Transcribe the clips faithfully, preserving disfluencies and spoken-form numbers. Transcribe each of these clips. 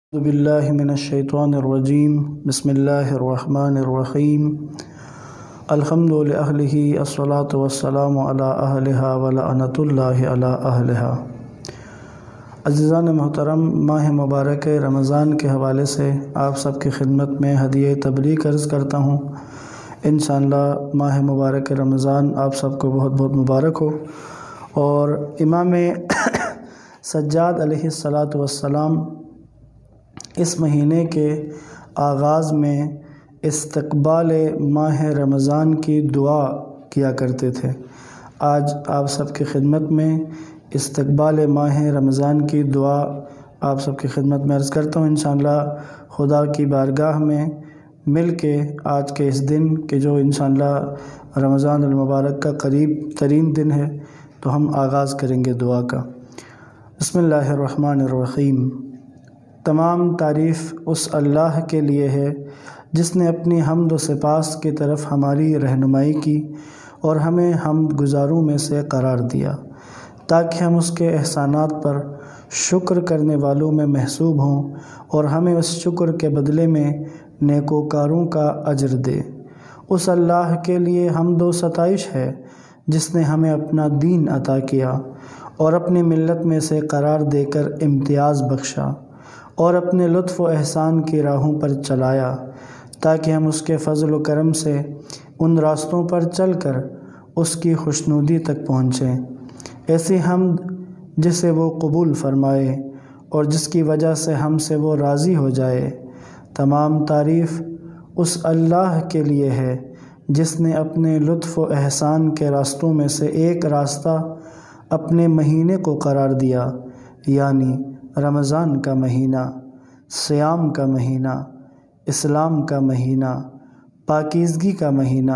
اعوذ باللہ من الشیطان الرجیم بسم اللہ الرحمن الرحیم الحمد للہ الصلاۃ والسلام علی اہلہا ولعنۃ اللہ علی اہلہا۔ عزیزان محترم، ماہ مبارک رمضان کے حوالے سے آپ سب کی خدمت میں ہدیہ تبلیغ عرض کرتا ہوں۔ انشاءاللہ ماہ مبارک رمضان آپ سب کو بہت بہت مبارک ہو، اور امام سجاد علیہ الصلاۃ والسلام اس مہینے کے آغاز میں استقبال ماہ رمضان کی دعا کیا کرتے تھے۔ آج آپ سب کی خدمت میں استقبال ماہ رمضان کی دعا آپ سب کی خدمت میں عرض کرتا ہوں۔ انشاءاللہ خدا کی بارگاہ میں مل کے آج کے اس دن کہ جو انشاءاللہ رمضان المبارک کا قریب ترین دن ہے، تو ہم آغاز کریں گے دعا کا۔ بسم اللہ الرحمن الرحیم۔ تمام تعریف اس اللہ کے لیے ہے جس نے اپنی حمد و سپاس کی طرف ہماری رہنمائی کی اور ہمیں حمد گزاروں میں سے قرار دیا، تاکہ ہم اس کے احسانات پر شکر کرنے والوں میں محسوب ہوں اور ہمیں اس شکر کے بدلے میں نیکوکاروں کا اجر دے۔ اس اللہ کے لیے حمد و ستائش ہے جس نے ہمیں اپنا دین عطا کیا اور اپنی ملت میں سے قرار دے کر امتیاز بخشا اور اپنے لطف و احسان کی راہوں پر چلایا، تاکہ ہم اس کے فضل و کرم سے ان راستوں پر چل کر اس کی خوشنودی تک پہنچیں۔ ایسی حمد جسے وہ قبول فرمائے اور جس کی وجہ سے ہم سے وہ راضی ہو جائے۔ تمام تعریف اس اللہ کے لیے ہے جس نے اپنے لطف و احسان کے راستوں میں سے ایک راستہ اپنے مہینے کو قرار دیا، یعنی رمضان کا مہینہ، صیام کا مہینہ، اسلام کا مہینہ، پاکیزگی کا مہینہ،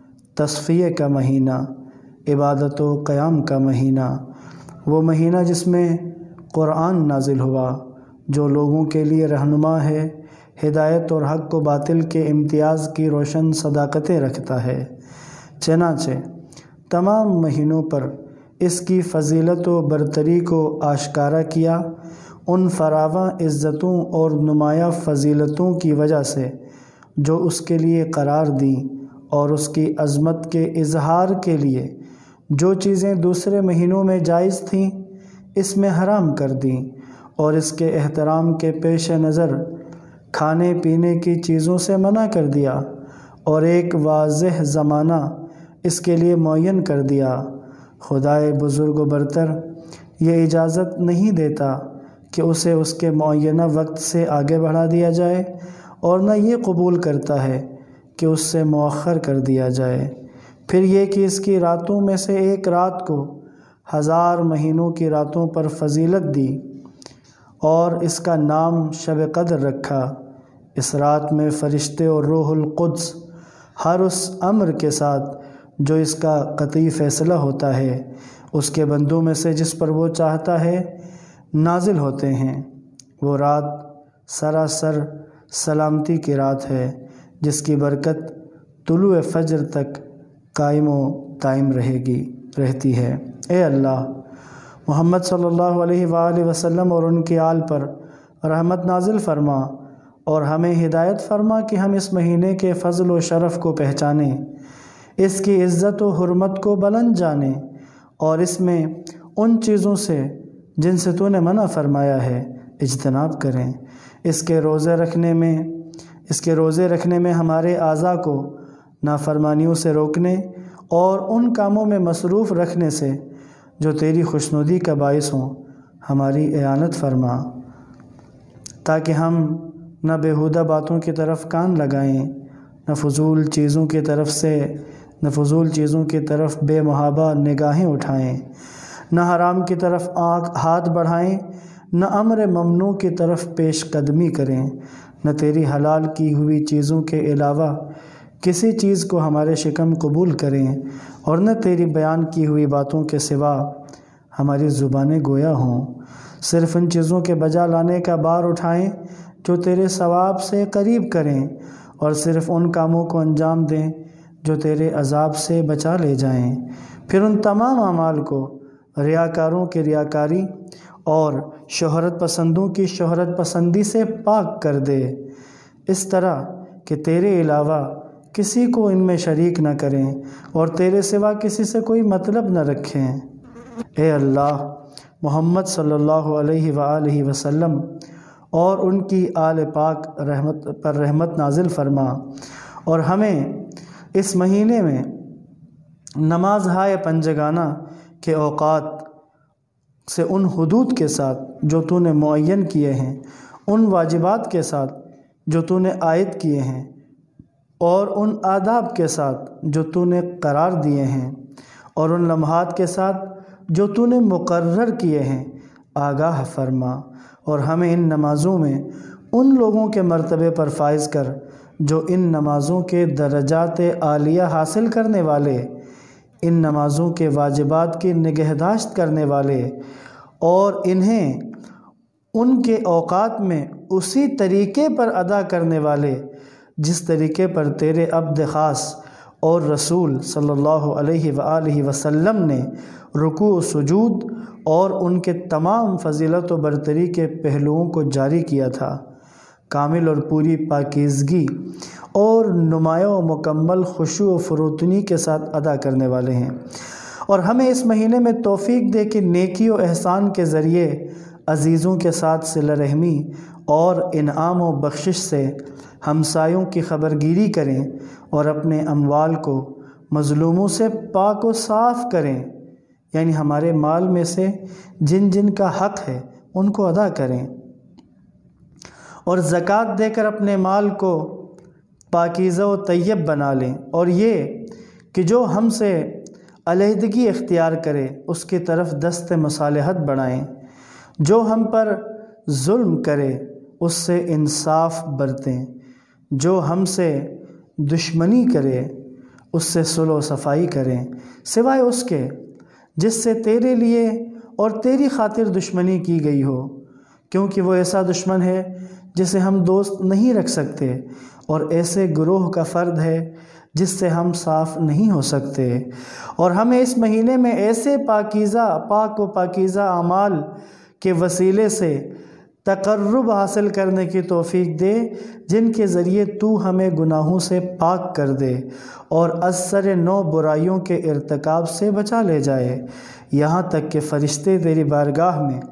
تصفیہ کا مہینہ، عبادت و قیام کا مہینہ، وہ مہینہ جس میں قرآن نازل ہوا جو لوگوں کے لیے رہنما ہے، ہدایت اور حق و باطل کے امتیاز کی روشن صداقتیں رکھتا ہے۔ چنانچہ تمام مہینوں پر اس کی فضیلت و برتری کو آشکارا کیا، ان فراواں عزتوں اور نمایاں فضیلتوں کی وجہ سے جو اس کے لیے قرار دیں، اور اس کی عظمت کے اظہار کے لیے جو چیزیں دوسرے مہینوں میں جائز تھیں اس میں حرام کر دیں، اور اس کے احترام کے پیش نظر کھانے پینے کی چیزوں سے منع کر دیا، اور ایک واضح زمانہ اس کے لیے معین کر دیا۔ خدائے بزرگ و برتر یہ اجازت نہیں دیتا کہ اسے اس کے معینہ وقت سے آگے بڑھا دیا جائے، اور نہ یہ قبول کرتا ہے کہ اس سے مؤخر کر دیا جائے۔ پھر یہ کہ اس کی راتوں میں سے ایک رات کو ہزار مہینوں کی راتوں پر فضیلت دی اور اس کا نام شب قدر رکھا۔ اس رات میں فرشتے اور روح القدس ہر اس امر کے ساتھ جو اس کا قطعی فیصلہ ہوتا ہے اس کے بندوں میں سے جس پر وہ چاہتا ہے نازل ہوتے ہیں۔ وہ رات سراسر سلامتی کی رات ہے جس کی برکت طلوع فجر تک قائم و دائم رہے گی رہتی ہے۔ اے اللہ، محمد صلی اللہ علیہ وآلہ وسلم اور ان کی آل پر رحمت نازل فرما، اور ہمیں ہدایت فرما کہ ہم اس مہینے کے فضل و شرف کو پہچانیں، اس کی عزت و حرمت کو بلند جانیں، اور اس میں ان چیزوں سے جن سے تو نے منع فرمایا ہے اجتناب کریں۔ اس کے روزے رکھنے میں اس کے روزے رکھنے میں ہمارے اعضاء کو نافرمانیوں سے روکنے اور ان کاموں میں مصروف رکھنے سے جو تیری خوشنودی کا باعث ہوں ہماری اعانت فرما، تاکہ ہم نہ بیہودہ باتوں کی طرف کان لگائیں، نہ فضول چیزوں کی طرف سے نہ فضول چیزوں کی طرف بے محابہ نگاہیں اٹھائیں، نہ حرام کی طرف آنکھ ہاتھ بڑھائیں، نہ امر ممنوع کی طرف پیش قدمی کریں، نہ تیری حلال کی ہوئی چیزوں کے علاوہ کسی چیز کو ہمارے شکم قبول کریں، اور نہ تیری بیان کی ہوئی باتوں کے سوا ہماری زبانیں گویا ہوں۔ صرف ان چیزوں کے بجا لانے کا بار اٹھائیں جو تیرے ثواب سے قریب کریں، اور صرف ان کاموں کو انجام دیں جو تیرے عذاب سے بچا لے جائیں۔ پھر ان تمام اعمال کو ریاکاروں کی ریاکاری اور شہرت پسندوں کی شہرت پسندی سے پاک کر دے، اس طرح کہ تیرے علاوہ کسی کو ان میں شریک نہ کریں اور تیرے سوا کسی سے کوئی مطلب نہ رکھیں۔ اے اللہ، محمد صلی اللہ علیہ وآلہ وسلم اور ان کی آل پاک رحمت پر رحمت نازل فرما، اور ہمیں اس مہینے میں نماز ہائے پنجگانہ کے اوقات سے ان حدود کے ساتھ جو تو نے معین کیے ہیں، ان واجبات کے ساتھ جو تو نے عائد کیے ہیں، اور ان آداب کے ساتھ جو تو نے قرار دیے ہیں، اور ان لمحات کے ساتھ جو تو نے مقرر کیے ہیں، آگاہ فرما، اور ہمیں ان نمازوں میں ان لوگوں کے مرتبے پر فائز کر جو ان نمازوں کے درجات عالیہ حاصل کرنے والے، ان نمازوں کے واجبات کی نگہداشت کرنے والے، اور انہیں ان کے اوقات میں اسی طریقے پر ادا کرنے والے جس طریقے پر تیرے عبد خاص اور رسول صلی اللہ علیہ وآلہ وسلم نے رکوع و سجود اور ان کے تمام فضیلت و برتری کے پہلوؤں کو جاری کیا تھا، کامل اور پوری پاکیزگی اور نمایاں و مکمل خشوع و فروتنی کے ساتھ ادا کرنے والے ہیں۔ اور ہمیں اس مہینے میں توفیق دے کہ نیکی و احسان کے ذریعے عزیزوں کے ساتھ صلہ رحمی اور انعام و بخشش سے ہمسایوں کی خبرگیری کریں، اور اپنے اموال کو مظلوموں سے پاک و صاف کریں، یعنی ہمارے مال میں سے جن جن کا حق ہے ان کو ادا کریں، اور زکوٰۃ دے کر اپنے مال کو پاکیزہ و طیب بنا لیں، اور یہ کہ جو ہم سے علیحدگی اختیار کرے اس کی طرف دست مصالحت بڑھائیں، جو ہم پر ظلم کرے اس سے انصاف برتیں، جو ہم سے دشمنی کرے اس سے صلح و صفائی کریں، سوائے اس کے جس سے تیرے لیے اور تیری خاطر دشمنی کی گئی ہو، کیونکہ وہ ایسا دشمن ہے جسے ہم دوست نہیں رکھ سکتے، اور ایسے گروہ کا فرد ہے جس سے ہم صاف نہیں ہو سکتے۔ اور ہمیں اس مہینے میں ایسے پاکیزہ پاک و پاکیزہ اعمال کے وسیلے سے تقرب حاصل کرنے کی توفیق دے جن کے ذریعے تو ہمیں گناہوں سے پاک کر دے اور ازسر نو برائیوں کے ارتکاب سے بچا لے جائے، یہاں تک کہ فرشتے تیری بارگاہ میں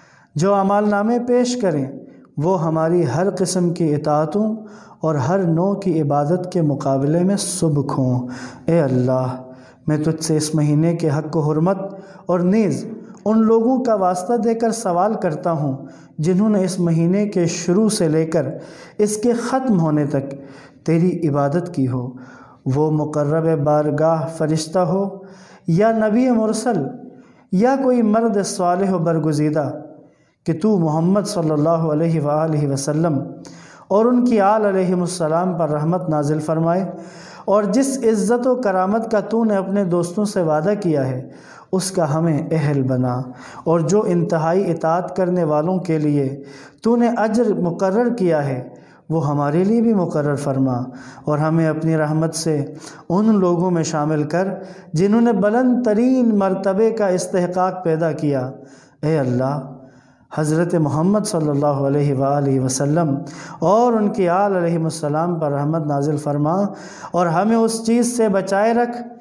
جو اعمال نامے پیش کریں وہ ہماری ہر قسم کی اطاعتوں اور ہر نوع کی عبادت کے مقابلے میں سبک ہوں۔ اے اللہ، میں تجھ سے اس مہینے کے حق و حرمت اور نیز ان لوگوں کا واسطہ دے کر سوال کرتا ہوں جنہوں نے اس مہینے کے شروع سے لے کر اس کے ختم ہونے تک تیری عبادت کی ہو، وہ مقرب بارگاہ فرشتہ ہو یا نبی مرسل یا کوئی مرد صالح و برگزیدہ، کہ تو محمد صلی اللہ علیہ وآلہ وسلم اور ان کی آل علیہ السلام پر رحمت نازل فرمائے، اور جس عزت و کرامت کا تو نے اپنے دوستوں سے وعدہ کیا ہے اس کا ہمیں اہل بنا، اور جو انتہائی اطاعت کرنے والوں کے لیے تو نے اجر مقرر کیا ہے وہ ہمارے لیے بھی مقرر فرما، اور ہمیں اپنی رحمت سے ان لوگوں میں شامل کر جنہوں نے بلند ترین مرتبے کا استحقاق پیدا کیا۔ اے اللہ، حضرت محمد صلی اللہ علیہ وآلہ وسلم اور ان کی آل علیہ السلام پر رحمت نازل فرما، اور ہمیں اس چیز سے بچائے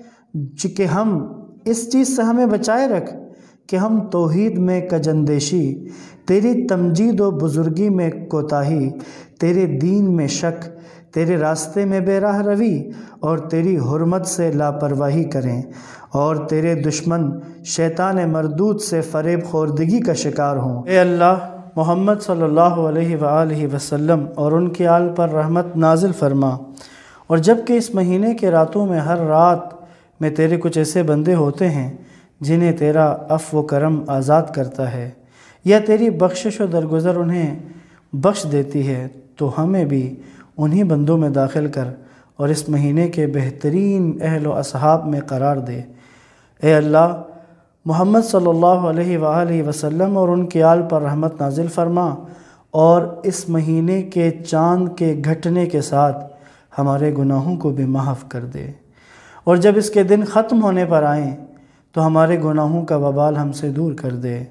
رکھ کہ ہم اس چیز سے ہمیں بچائے رکھ کہ ہم توحید میں کجندیشی، تیری تمجید و بزرگی میں کوتاہی، تیرے دین میں شک، تیرے راستے میں بے راہ روی اور تیری حرمت سے لاپرواہی کریں، اور تیرے دشمن شیطان مردود سے فریب خوردگی کا شکار ہوں۔ اے اللہ، محمد صلی اللہ علیہ وآلہ وسلم اور ان کی آل پر رحمت نازل فرما، اور جب کہ اس مہینے کے راتوں میں ہر رات میں تیرے کچھ ایسے بندے ہوتے ہیں جنہیں تیرا عفو و کرم آزاد کرتا ہے یا تیری بخشش و درگزر انہیں بخش دیتی ہے، تو ہمیں بھی انہی بندوں میں داخل کر اور اس مہینے کے بہترین اہل و اصحاب میں قرار دے۔ اے اللہ، محمد صلی اللہ علیہ وآلہ وسلم اور ان کی آل پر رحمت نازل فرما، اور اس مہینے کے چاند کے گھٹنے کے ساتھ ہمارے گناہوں کو بھی معاف کر دے، اور جب اس کے دن ختم ہونے پر آئیں تو ہمارے گناہوں کا وبال ہم سے دور کر دے،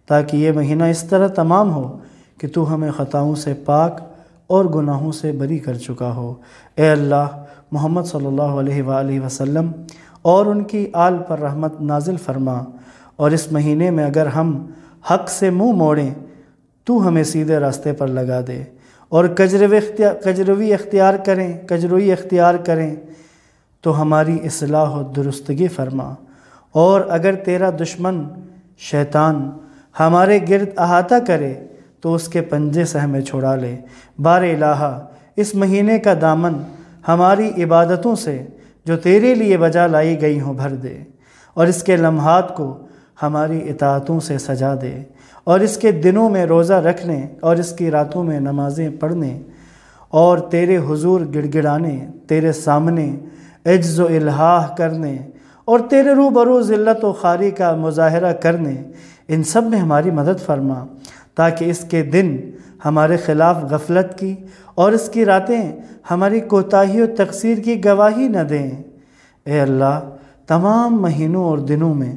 تاکہ یہ مہینہ اس طرح تمام ہو کہ تو ہمیں خطاؤں سے پاک اور گناہوں سے بری کر چکا ہو۔ اے اللہ، محمد صلی اللہ علیہ وآلہ وسلم اور ان کی آل پر رحمت نازل فرما، اور اس مہینے میں اگر ہم حق سے منہ موڑیں تو ہمیں سیدھے راستے پر لگا دے، اور کجروی اختیار کجروی اختیار کریں کجروی اختیار کریں تو ہماری اصلاح و درستگی فرما، اور اگر تیرا دشمن شیطان ہمارے گرد احاطہ کرے تو اس کے پنجے سے ہمیں چھڑا لے۔ بار الہا، اس مہینے کا دامن ہماری عبادتوں سے جو تیرے لیے بجا لائی گئی ہوں بھر دے، اور اس کے لمحات کو ہماری اطاعتوں سے سجا دے، اور اس کے دنوں میں روزہ رکھنے اور اس کی راتوں میں نمازیں پڑھنے اور تیرے حضور گڑ گڑانے، تیرے سامنے عجز و الحاح کرنے اور تیرے روبرو ذلت و خواری کا مظاہرہ کرنے، ان سب میں ہماری مدد فرما، تاکہ اس کے دن ہمارے خلاف غفلت کی اور اس کی راتیں ہماری کوتاہی و تقصیر کی گواہی نہ دیں۔ اے اللہ، تمام مہینوں اور دنوں میں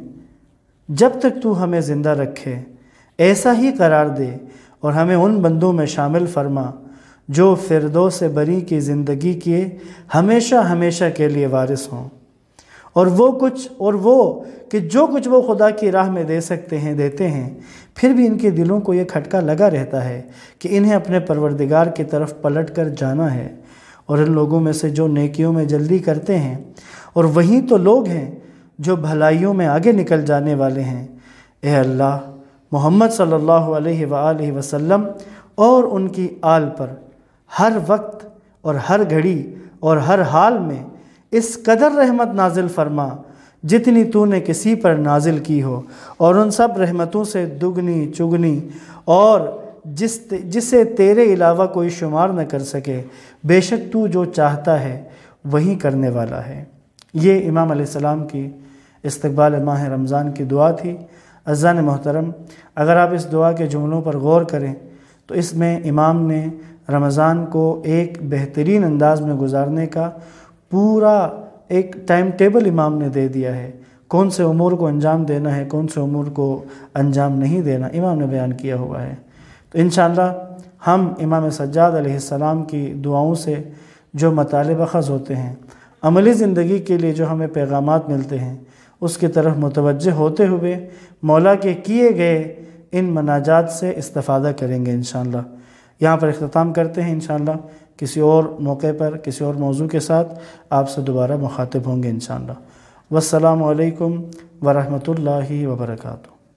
جب تک تو ہمیں زندہ رکھے ایسا ہی قرار دے، اور ہمیں ان بندوں میں شامل فرما جو فردوس بری کی زندگی کے ہمیشہ ہمیشہ کے لیے وارث ہوں، اور وہ کچھ اور وہ کہ جو کچھ وہ خدا کی راہ میں دے سکتے ہیں دیتے ہیں، پھر بھی ان کے دلوں کو یہ کھٹکا لگا رہتا ہے کہ انہیں اپنے پروردگار کی طرف پلٹ کر جانا ہے، اور ان لوگوں میں سے جو نیکیوں میں جلدی کرتے ہیں، اور وہی تو لوگ ہیں جو بھلائیوں میں آگے نکل جانے والے ہیں۔ اے اللہ، محمد صلی اللہ علیہ وآلہ وسلم اور ان کی آل پر ہر وقت اور ہر گھڑی اور ہر حال میں اس قدر رحمت نازل فرما جتنی تو نے کسی پر نازل کی ہو، اور ان سب رحمتوں سے دگنی چگنی اور جس جسے تیرے علاوہ کوئی شمار نہ کر سکے۔ بے شک تو جو چاہتا ہے وہی کرنے والا ہے۔ یہ امام علیہ السلام کی استقبال ماہ رمضان کی دعا تھی۔ عزیزان محترم، اگر آپ اس دعا کے جملوں پر غور کریں تو اس میں امام نے رمضان کو ایک بہترین انداز میں گزارنے کا پورا ایک ٹائم ٹیبل امام نے دے دیا ہے۔ کون سے امور کو انجام دینا ہے، کون سے امور کو انجام نہیں دینا، امام نے بیان کیا ہوا ہے۔ تو انشاءاللہ ہم امام سجاد علیہ السلام کی دعاؤں سے جو مطالب اخذ ہوتے ہیں، عملی زندگی کے لیے جو ہمیں پیغامات ملتے ہیں، اس کی طرف متوجہ ہوتے ہوئے مولا کے کیے گئے ان مناجات سے استفادہ کریں گے انشاءاللہ۔ یہاں پر اختتام کرتے ہیں انشاءاللہ، کسی اور موقع پر کسی اور موضوع کے ساتھ آپ سے دوبارہ مخاطب ہوں گے انشاءاللہ۔ والسلام علیکم ورحمۃ اللہ وبرکاتہ۔